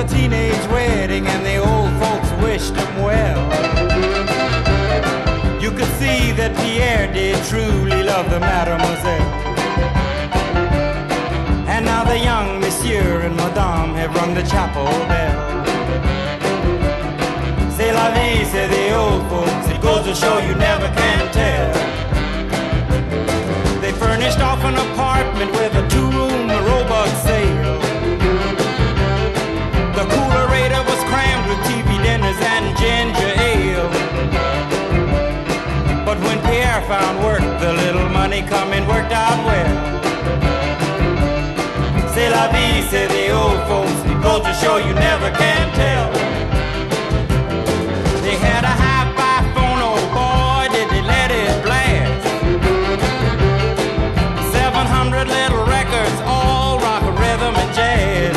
a teenage wedding and the old folks wished them well. You could see that Pierre did truly love the mademoiselle. And now the young monsieur and madame have rung the chapel bell. C'est la vie, say the old folks, it goes to show you never can tell. They furnished off an apartment with a two-room robot sale. The coolerator was crammed with TV dinners and ginger ale. But when Pierre found work, the little money coming worked out well. C'est la vie, say the old folks, it goes to show you never can tell. They had a hi-fi phone, oh boy, did they let it blast. 700 little records, all rock, rhythm, and jazz.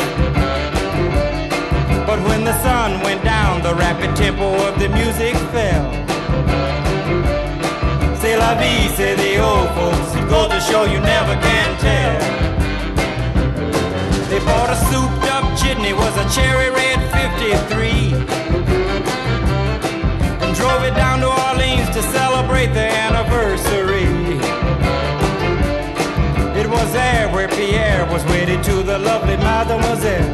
But when the sun went down, the rapid tempo of the music fell. C'est la vie, say the old folks, it goes to show you never can tell. They bought a souped-up jitney, was a cherry red 53, and drove it down to Orleans to celebrate their anniversary. It was there where Pierre was wedded to the lovely mademoiselle.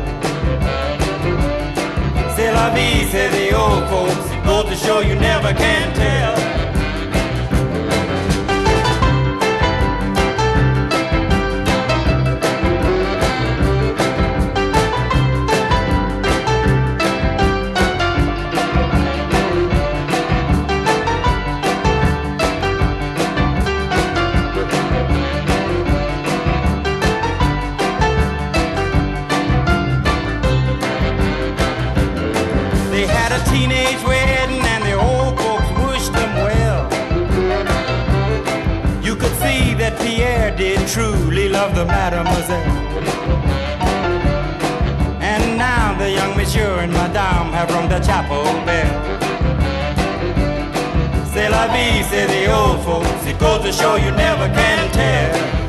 C'est la vie, say the old folks, it goes to show you never can tell. They had a teenage wedding and the old folks wished them well. You could see that Pierre did truly love the mademoiselle. And now the young monsieur and madame have rung the chapel bell. C'est la vie, say the old folks, it goes to show you never can tell.